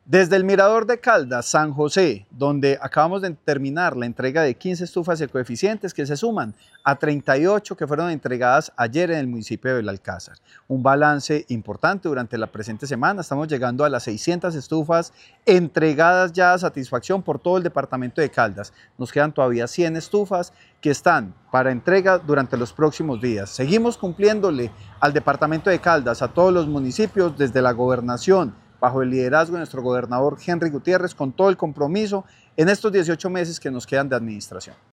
Desde el Mirador de Caldas, San José, donde acabamos de terminar la entrega de 15 estufas ecoeficientes que se suman a 38 que fueron entregadas ayer en el municipio de Belalcázar. Un balance importante durante la presente semana. Estamos llegando a las 600 estufas entregadas ya a satisfacción por todo el departamento de Caldas. Nos quedan todavía 100 estufas que están para entrega durante los próximos días. Seguimos cumpliéndole al departamento de Caldas, a todos los municipios, desde la gobernación, bajo el liderazgo de nuestro gobernador Henry Gutiérrez, con todo el compromiso en estos 18 meses que nos quedan de administración.